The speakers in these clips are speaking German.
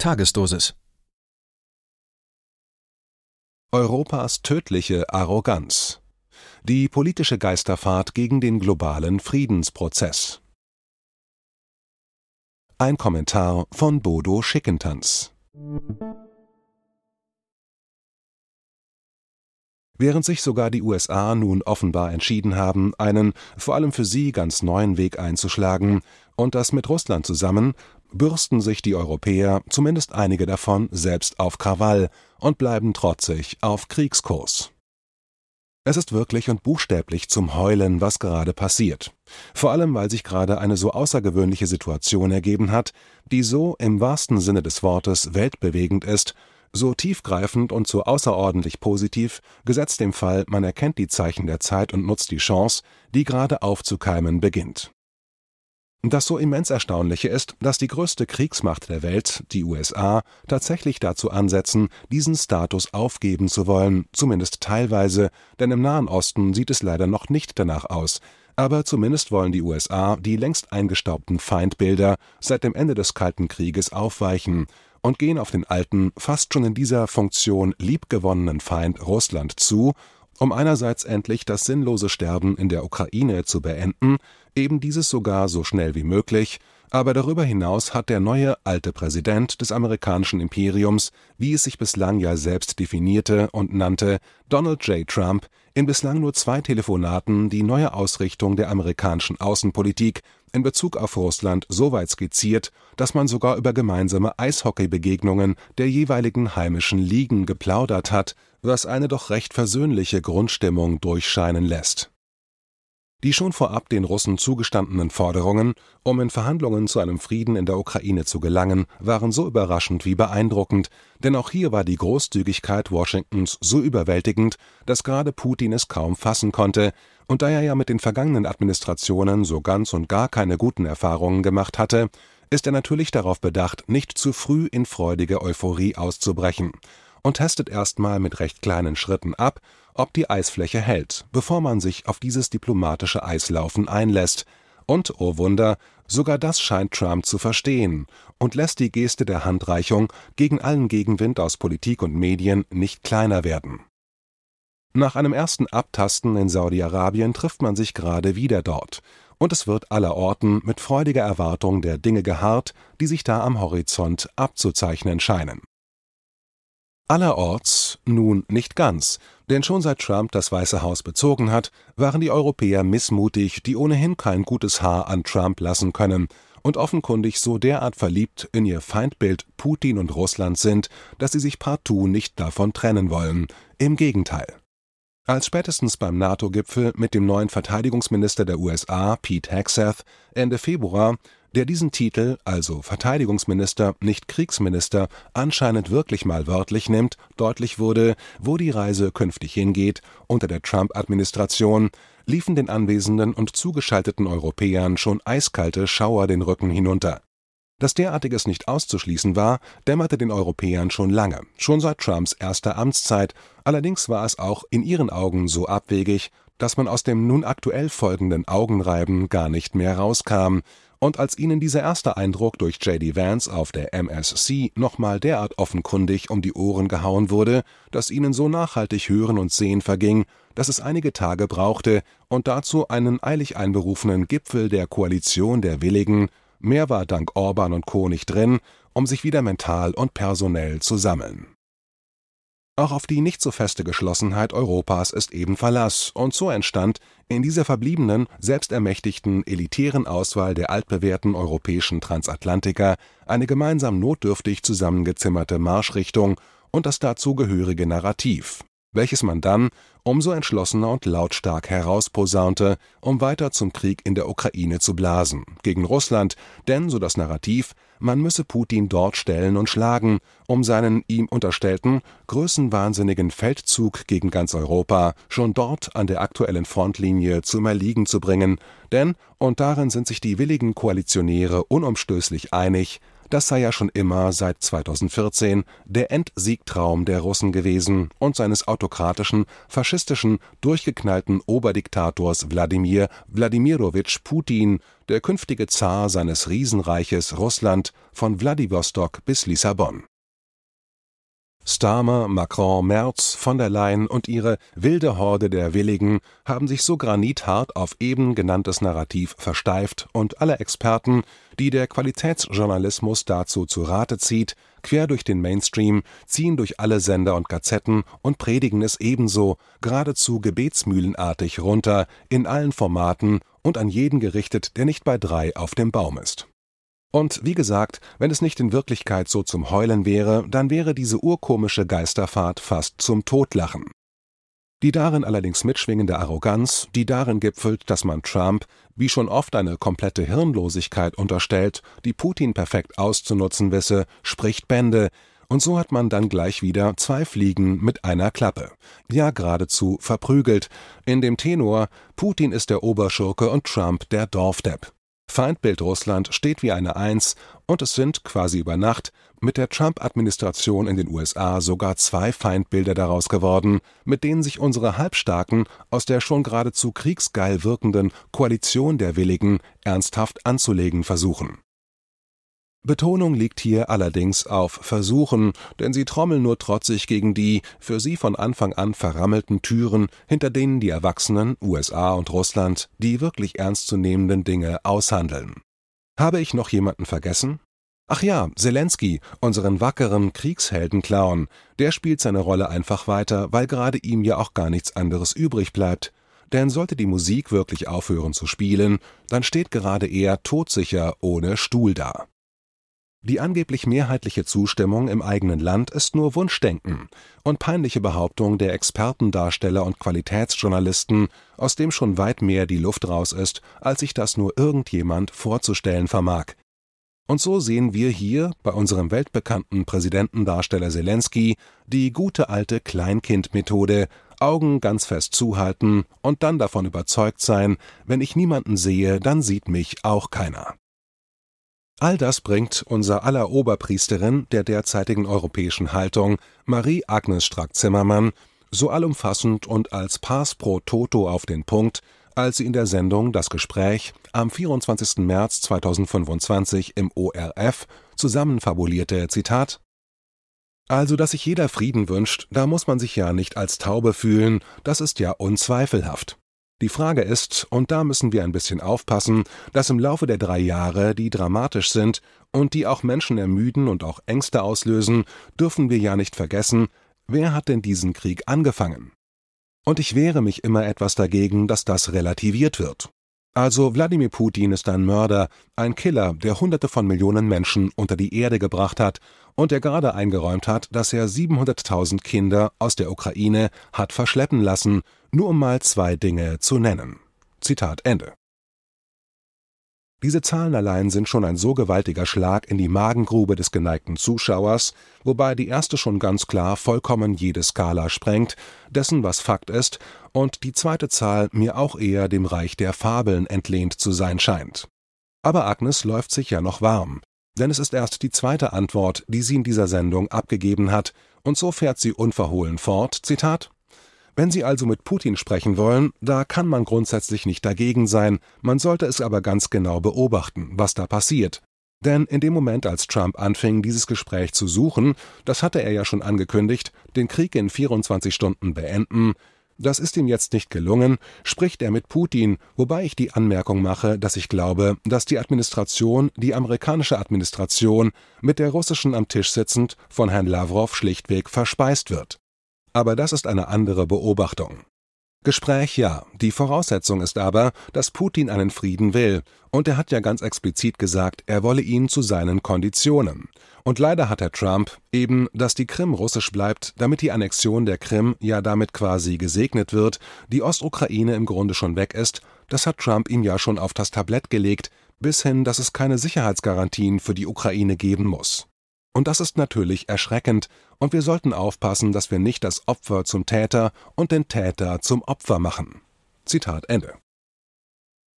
Tagesdosis. Europas tödliche Arroganz. Die politische Geisterfahrt gegen den globalen Friedensprozess. Ein Kommentar von Bodo Schickentanz. Während sich sogar die USA nun offenbar entschieden haben, einen vor allem für sie ganz neuen Weg einzuschlagen, und das mit Russland zusammen, bürsten sich die Europäer, zumindest einige davon, selbst auf Krawall und bleiben trotzig auf Kriegskurs. Es ist wirklich und buchstäblich zum Heulen, was gerade passiert. Vor allem, weil sich gerade eine so außergewöhnliche Situation ergeben hat, die so im wahrsten Sinne des Wortes weltbewegend ist, so tiefgreifend und so außerordentlich positiv, gesetzt dem Fall, man erkennt die Zeichen der Zeit und nutzt die Chance, die gerade aufzukeimen beginnt. Das so immens Erstaunliche ist, dass die größte Kriegsmacht der Welt, die USA, tatsächlich dazu ansetzen, diesen Status aufgeben zu wollen, zumindest teilweise, denn im Nahen Osten sieht es leider noch nicht danach aus. Aber zumindest wollen die USA die längst eingestaubten Feindbilder seit dem Ende des Kalten Krieges aufweichen und gehen auf den alten, fast schon in dieser Funktion liebgewonnenen Feind Russland zu, um einerseits endlich das sinnlose Sterben in der Ukraine zu beenden, eben dieses sogar so schnell wie möglich, aber darüber hinaus hat der neue alte Präsident des amerikanischen Imperiums, wie es sich bislang ja selbst definierte und nannte, Donald J. Trump, in bislang nur 2 Telefonaten die neue Ausrichtung der amerikanischen Außenpolitik in Bezug auf Russland so weit skizziert, dass man sogar über gemeinsame Eishockeybegegnungen der jeweiligen heimischen Ligen geplaudert hat, was eine doch recht versöhnliche Grundstimmung durchscheinen lässt. Die schon vorab den Russen zugestandenen Forderungen, um in Verhandlungen zu einem Frieden in der Ukraine zu gelangen, waren so überraschend wie beeindruckend, denn auch hier war die Großzügigkeit Washingtons so überwältigend, dass gerade Putin es kaum fassen konnte, und da er ja mit den vergangenen Administrationen so ganz und gar keine guten Erfahrungen gemacht hatte, ist er natürlich darauf bedacht, nicht zu früh in freudige Euphorie auszubrechen, und testet erstmal mit recht kleinen Schritten ab, ob die Eisfläche hält, bevor man sich auf dieses diplomatische Eislaufen einlässt. Und, oh Wunder, sogar das scheint Trump zu verstehen und lässt die Geste der Handreichung gegen allen Gegenwind aus Politik und Medien nicht kleiner werden. Nach einem ersten Abtasten in Saudi-Arabien trifft man sich gerade wieder dort, und es wird allerorten mit freudiger Erwartung der Dinge geharrt, die sich da am Horizont abzuzeichnen scheinen. Allerorts nun nicht ganz, denn schon seit Trump das Weiße Haus bezogen hat, waren die Europäer missmutig, die ohnehin kein gutes Haar an Trump lassen können und offenkundig so derart verliebt in ihr Feindbild Putin und Russland sind, dass sie sich partout nicht davon trennen wollen. Im Gegenteil. Als spätestens beim NATO-Gipfel mit dem neuen Verteidigungsminister der USA, Pete Hegseth, Ende Februar, der diesen Titel, also Verteidigungsminister, nicht Kriegsminister, anscheinend wirklich mal wörtlich nimmt, deutlich wurde, wo die Reise künftig hingeht, unter der Trump-Administration, liefen den anwesenden und zugeschalteten Europäern schon eiskalte Schauer den Rücken hinunter. Dass derartiges nicht auszuschließen war, dämmerte den Europäern schon lange, schon seit Trumps erster Amtszeit, allerdings war es auch in ihren Augen so abwegig, dass man aus dem nun aktuell folgenden Augenreiben gar nicht mehr rauskam, und als ihnen dieser erste Eindruck durch J.D. Vance auf der MSC nochmal derart offenkundig um die Ohren gehauen wurde, dass ihnen so nachhaltig Hören und Sehen verging, dass es einige Tage brauchte und dazu einen eilig einberufenen Gipfel der Koalition der Willigen, mehr war dank Orban und Co. nicht drin, um sich wieder mental und personell zu sammeln. Auch auf die nicht so feste Geschlossenheit Europas ist eben Verlass, und so entstand in dieser verbliebenen, selbstermächtigten, elitären Auswahl der altbewährten europäischen Transatlantiker eine gemeinsam notdürftig zusammengezimmerte Marschrichtung und das dazugehörige Narrativ, welches man dann umso entschlossener und lautstark herausposaunte, um weiter zum Krieg in der Ukraine zu blasen, gegen Russland, denn, so das Narrativ, man müsse Putin dort stellen und schlagen, um seinen ihm unterstellten, größenwahnsinnigen Feldzug gegen ganz Europa schon dort an der aktuellen Frontlinie zum Erliegen zu bringen, denn, und darin sind sich die willigen Koalitionäre unumstößlich einig, Das sei ja schon immer seit 2014 der Endsiegtraum der Russen gewesen und seines autokratischen, faschistischen, durchgeknallten Oberdiktators Wladimir Wladimirowitsch Putin, der künftige Zar seines Riesenreiches Russland von Wladiwostok bis Lissabon. Starmer, Macron, Merz, von der Leyen und ihre wilde Horde der Willigen haben sich so granithart auf eben genanntes Narrativ versteift und alle Experten, die der Qualitätsjournalismus dazu zu Rate zieht, quer durch den Mainstream, ziehen durch alle Sender und Gazetten und predigen es ebenso, geradezu gebetsmühlenartig runter, in allen Formaten und an jeden gerichtet, der nicht bei 3 auf dem Baum ist. Und wie gesagt, wenn es nicht in Wirklichkeit so zum Heulen wäre, dann wäre diese urkomische Geisterfahrt fast zum Totlachen. Die darin allerdings mitschwingende Arroganz, die darin gipfelt, dass man Trump, wie schon oft eine komplette Hirnlosigkeit unterstellt, die Putin perfekt auszunutzen wisse, spricht Bände, und so hat man dann gleich wieder 2 Fliegen mit einer Klappe. Ja, geradezu verprügelt, in dem Tenor, Putin ist der Oberschurke und Trump der Dorfdepp. Feindbild Russland steht wie eine Eins und es sind quasi über Nacht mit der Trump-Administration in den USA sogar 2 Feindbilder daraus geworden, mit denen sich unsere Halbstarken aus der schon geradezu kriegsgeil wirkenden Koalition der Willigen ernsthaft anzulegen versuchen. Betonung liegt hier allerdings auf versuchen, denn sie trommeln nur trotzig gegen die für sie von Anfang an verrammelten Türen, hinter denen die Erwachsenen, USA und Russland, die wirklich ernstzunehmenden Dinge aushandeln. Habe ich noch jemanden vergessen? Ach ja, Zelensky, unseren wackeren Kriegsheldenclown, der spielt seine Rolle einfach weiter, weil gerade ihm ja auch gar nichts anderes übrig bleibt. Denn sollte die Musik wirklich aufhören zu spielen, dann steht gerade er todsicher ohne Stuhl da. Die angeblich mehrheitliche Zustimmung im eigenen Land ist nur Wunschdenken und peinliche Behauptung der Expertendarsteller und Qualitätsjournalisten, aus dem schon weit mehr die Luft raus ist, als sich das nur irgendjemand vorzustellen vermag. Und so sehen wir hier bei unserem weltbekannten Präsidentendarsteller Zelensky die gute alte Kleinkind-Methode, Augen ganz fest zuhalten und dann davon überzeugt sein, wenn ich niemanden sehe, dann sieht mich auch keiner. All das bringt unser aller Oberpriesterin der derzeitigen europäischen Haltung, Marie-Agnes Strack-Zimmermann, so allumfassend und als Pars pro Toto auf den Punkt, als sie in der Sendung Das Gespräch am 24. März 2025 im ORF zusammenfabulierte, Zitat: Also, dass sich jeder Frieden wünscht, da muss man sich ja nicht als Taube fühlen, das ist ja unzweifelhaft. Die Frage ist, und da müssen wir ein bisschen aufpassen, dass im Laufe der 3 Jahre, die dramatisch sind und die auch Menschen ermüden und auch Ängste auslösen, dürfen wir ja nicht vergessen, wer hat denn diesen Krieg angefangen? Und ich wehre mich immer etwas dagegen, dass das relativiert wird. Also Wladimir Putin ist ein Mörder, ein Killer, der Hunderte von Millionen Menschen unter die Erde gebracht hat und der gerade eingeräumt hat, dass er 700.000 Kinder aus der Ukraine hat verschleppen lassen, nur um mal 2 Dinge zu nennen. Zitat Ende. Diese Zahlen allein sind schon ein so gewaltiger Schlag in die Magengrube des geneigten Zuschauers, wobei die erste schon ganz klar vollkommen jede Skala sprengt, dessen was Fakt ist, und die zweite Zahl mir auch eher dem Reich der Fabeln entlehnt zu sein scheint. Aber Agnes läuft sich ja noch warm, denn es ist erst die zweite Antwort, die sie in dieser Sendung abgegeben hat, und so fährt sie unverhohlen fort, Zitat: Wenn Sie also mit Putin sprechen wollen, da kann man grundsätzlich nicht dagegen sein, man sollte es aber ganz genau beobachten, was da passiert. Denn in dem Moment, als Trump anfing, dieses Gespräch zu suchen, das hatte er ja schon angekündigt, den Krieg in 24 Stunden beenden, das ist ihm jetzt nicht gelungen, spricht er mit Putin, wobei ich die Anmerkung mache, dass ich glaube, dass die amerikanische Administration, mit der russischen am Tisch sitzend, von Herrn Lavrov schlichtweg verspeist wird. Aber das ist eine andere Beobachtung. Gespräch ja, die Voraussetzung ist aber, dass Putin einen Frieden will, und er hat ja ganz explizit gesagt, er wolle ihn zu seinen Konditionen. Und leider hat Herr Trump eben, dass die Krim russisch bleibt, damit die Annexion der Krim ja damit quasi gesegnet wird, die Ostukraine im Grunde schon weg ist, das hat Trump ihm ja schon auf das Tablett gelegt, bis hin, dass es keine Sicherheitsgarantien für die Ukraine geben muss. Und das ist natürlich erschreckend, und wir sollten aufpassen, dass wir nicht das Opfer zum Täter und den Täter zum Opfer machen. Zitat Ende.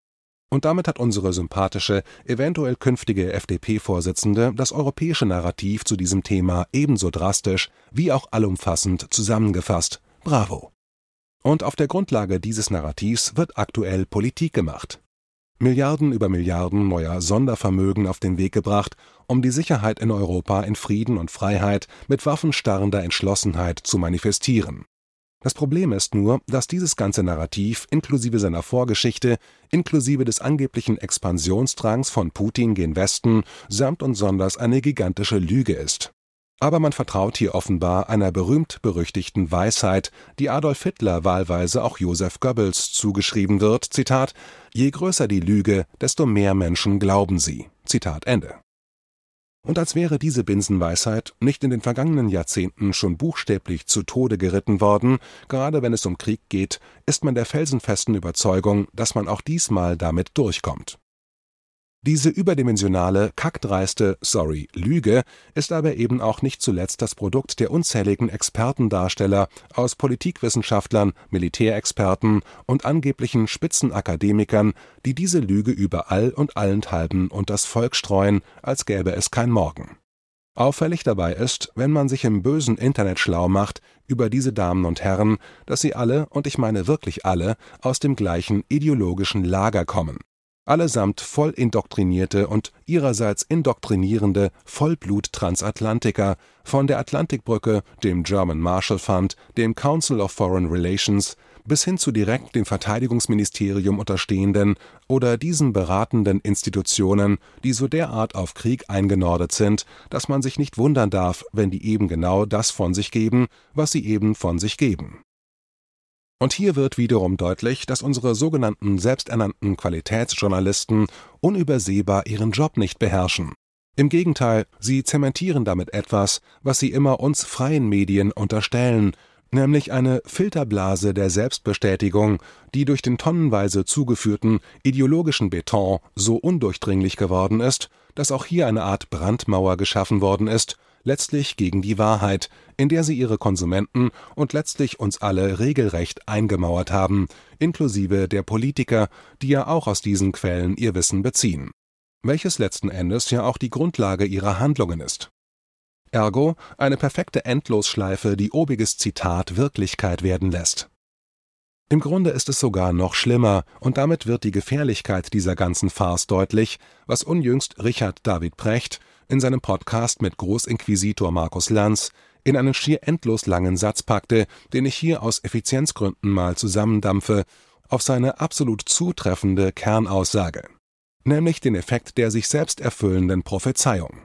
Und damit hat unsere sympathische, eventuell künftige FDP-Vorsitzende das europäische Narrativ zu diesem Thema ebenso drastisch wie auch allumfassend zusammengefasst. Bravo! Und auf der Grundlage dieses Narrativs wird aktuell Politik gemacht. Milliarden über Milliarden neuer Sondervermögen auf den Weg gebracht, um die Sicherheit in Europa in Frieden und Freiheit mit waffenstarrender Entschlossenheit zu manifestieren. Das Problem ist nur, dass dieses ganze Narrativ inklusive seiner Vorgeschichte, inklusive des angeblichen Expansionsdrangs von Putin gen Westen, samt und sonders eine gigantische Lüge ist. Aber man vertraut hier offenbar einer berühmt-berüchtigten Weisheit, die Adolf Hitler wahlweise auch Joseph Goebbels zugeschrieben wird, Zitat, »Je größer die Lüge, desto mehr Menschen glauben sie«, Zitat Ende. Und als wäre diese Binsenweisheit nicht in den vergangenen Jahrzehnten schon buchstäblich zu Tode geritten worden, gerade wenn es um Krieg geht, ist man der felsenfesten Überzeugung, dass man auch diesmal damit durchkommt. Diese überdimensionale, kackdreiste, Lüge ist aber eben auch nicht zuletzt das Produkt der unzähligen Expertendarsteller aus Politikwissenschaftlern, Militärexperten und angeblichen Spitzenakademikern, die diese Lüge überall und allenthalben unters Volk streuen, als gäbe es kein Morgen. Auffällig dabei ist, wenn man sich im bösen Internet schlau macht über diese Damen und Herren, dass sie alle, und ich meine wirklich alle, aus dem gleichen ideologischen Lager kommen. Allesamt voll indoktrinierte und ihrerseits indoktrinierende Vollblut-Transatlantiker, von der Atlantikbrücke, dem German Marshall Fund, dem Council of Foreign Relations bis hin zu direkt dem Verteidigungsministerium unterstehenden oder diesen beratenden Institutionen, die so derart auf Krieg eingenordet sind, dass man sich nicht wundern darf, wenn die eben genau das von sich geben, was sie eben von sich geben. Und hier wird wiederum deutlich, dass unsere sogenannten selbsternannten Qualitätsjournalisten unübersehbar ihren Job nicht beherrschen. Im Gegenteil, sie zementieren damit etwas, was sie immer uns freien Medien unterstellen, nämlich eine Filterblase der Selbstbestätigung, die durch den tonnenweise zugeführten ideologischen Beton so undurchdringlich geworden ist, dass auch hier eine Art Brandmauer geschaffen worden ist, letztlich gegen die Wahrheit, in der sie ihre Konsumenten und letztlich uns alle regelrecht eingemauert haben, inklusive der Politiker, die ja auch aus diesen Quellen ihr Wissen beziehen, welches letzten Endes ja auch die Grundlage ihrer Handlungen ist. Ergo eine perfekte Endlosschleife, die obiges Zitat Wirklichkeit werden lässt. Im Grunde ist es sogar noch schlimmer, und damit wird die Gefährlichkeit dieser ganzen Farce deutlich, was unjüngst Richard David Precht in seinem Podcast mit Großinquisitor Markus Lanz in einen schier endlos langen Satz packte, den ich hier aus Effizienzgründen mal zusammendampfe, auf seine absolut zutreffende Kernaussage, nämlich den Effekt der sich selbst erfüllenden Prophezeiung.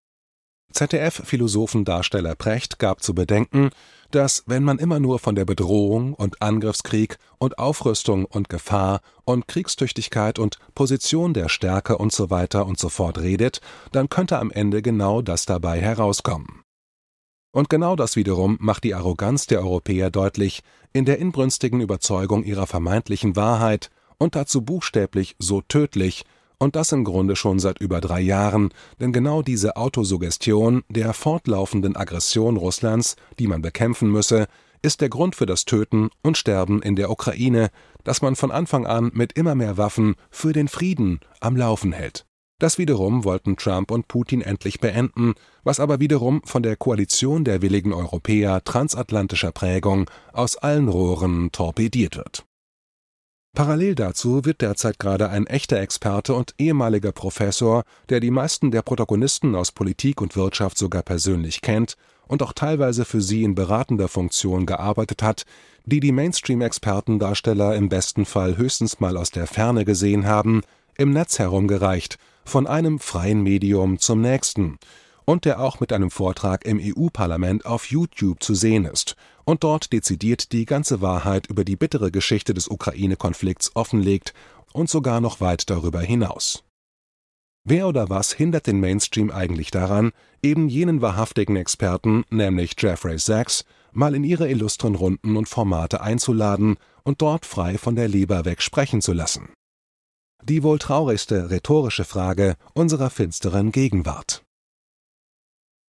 ZDF-Philosophendarsteller Precht gab zu bedenken, dass, wenn man immer nur von der Bedrohung und Angriffskrieg und Aufrüstung und Gefahr und Kriegstüchtigkeit und Position der Stärke und so weiter und so fort redet, dann könnte am Ende genau das dabei herauskommen. Und genau das wiederum macht die Arroganz der Europäer deutlich, in der inbrünstigen Überzeugung ihrer vermeintlichen Wahrheit und dazu buchstäblich so tödlich, und das im Grunde schon seit über 3 Jahren, denn genau diese Autosuggestion der fortlaufenden Aggression Russlands, die man bekämpfen müsse, ist der Grund für das Töten und Sterben in der Ukraine, das man von Anfang an mit immer mehr Waffen für den Frieden am Laufen hält. Das wiederum wollten Trump und Putin endlich beenden, was aber wiederum von der Koalition der willigen Europäer transatlantischer Prägung aus allen Rohren torpediert wird. Parallel dazu wird derzeit gerade ein echter Experte und ehemaliger Professor, der die meisten der Protagonisten aus Politik und Wirtschaft sogar persönlich kennt und auch teilweise für sie in beratender Funktion gearbeitet hat, die Mainstream-Expertendarsteller im besten Fall höchstens mal aus der Ferne gesehen haben, im Netz herumgereicht, von einem freien Medium zum nächsten, und der auch mit einem Vortrag im EU-Parlament auf YouTube zu sehen ist und dort dezidiert die ganze Wahrheit über die bittere Geschichte des Ukraine-Konflikts offenlegt und sogar noch weit darüber hinaus. Wer oder was hindert den Mainstream eigentlich daran, eben jenen wahrhaftigen Experten, nämlich Jeffrey Sachs, mal in ihre illustren Runden und Formate einzuladen und dort frei von der Leber weg sprechen zu lassen? Die wohl traurigste rhetorische Frage unserer finsteren Gegenwart.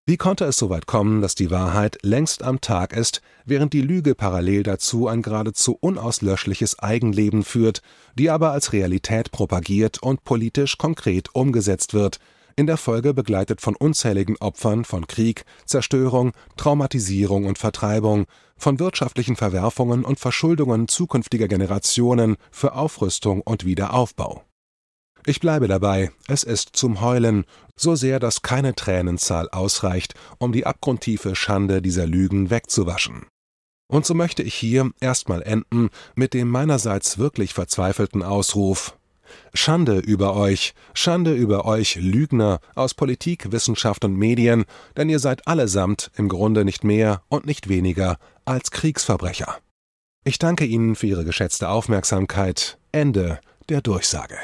Wie konnte es so weit kommen, dass die Wahrheit längst am Tag ist, während die Lüge parallel dazu ein geradezu unauslöschliches Eigenleben führt, die aber als Realität propagiert und politisch konkret umgesetzt wird, in der Folge begleitet von unzähligen Opfern von Krieg, Zerstörung, Traumatisierung und Vertreibung, von wirtschaftlichen Verwerfungen und Verschuldungen zukünftiger Generationen für Aufrüstung und Wiederaufbau. Ich bleibe dabei, es ist zum Heulen, so sehr, dass keine Tränenzahl ausreicht, um die abgrundtiefe Schande dieser Lügen wegzuwaschen. Und so möchte ich hier erstmal enden mit dem meinerseits wirklich verzweifelten Ausruf: Schande über euch, Lügner aus Politik, Wissenschaft und Medien, denn ihr seid allesamt im Grunde nicht mehr und nicht weniger als Kriegsverbrecher. Ich danke Ihnen für Ihre geschätzte Aufmerksamkeit. Ende der Durchsage.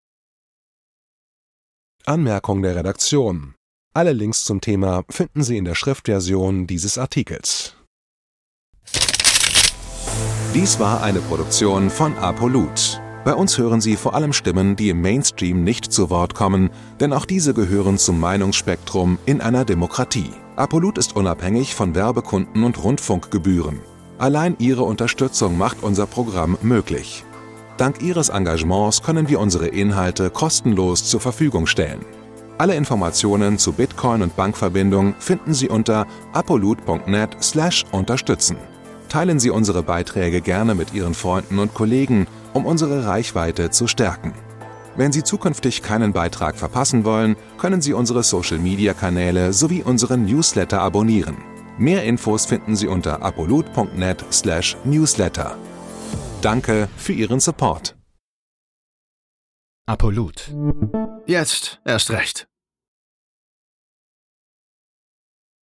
Anmerkung der Redaktion. Alle Links zum Thema finden Sie in der Schriftversion dieses Artikels. Dies war eine Produktion von Apolut. Bei uns hören Sie vor allem Stimmen, die im Mainstream nicht zu Wort kommen, denn auch diese gehören zum Meinungsspektrum in einer Demokratie. Apolut ist unabhängig von Werbekunden und Rundfunkgebühren. Allein Ihre Unterstützung macht unser Programm möglich. Dank Ihres Engagements können wir unsere Inhalte kostenlos zur Verfügung stellen. Alle Informationen zu Bitcoin und Bankverbindung finden Sie unter apolut.net/unterstützen. Teilen Sie unsere Beiträge gerne mit Ihren Freunden und Kollegen, um unsere Reichweite zu stärken. Wenn Sie zukünftig keinen Beitrag verpassen wollen, können Sie unsere Social-Media-Kanäle sowie unseren Newsletter abonnieren. Mehr Infos finden Sie unter apolut.net/newsletter. Danke für Ihren Support. Apolut. Jetzt erst recht.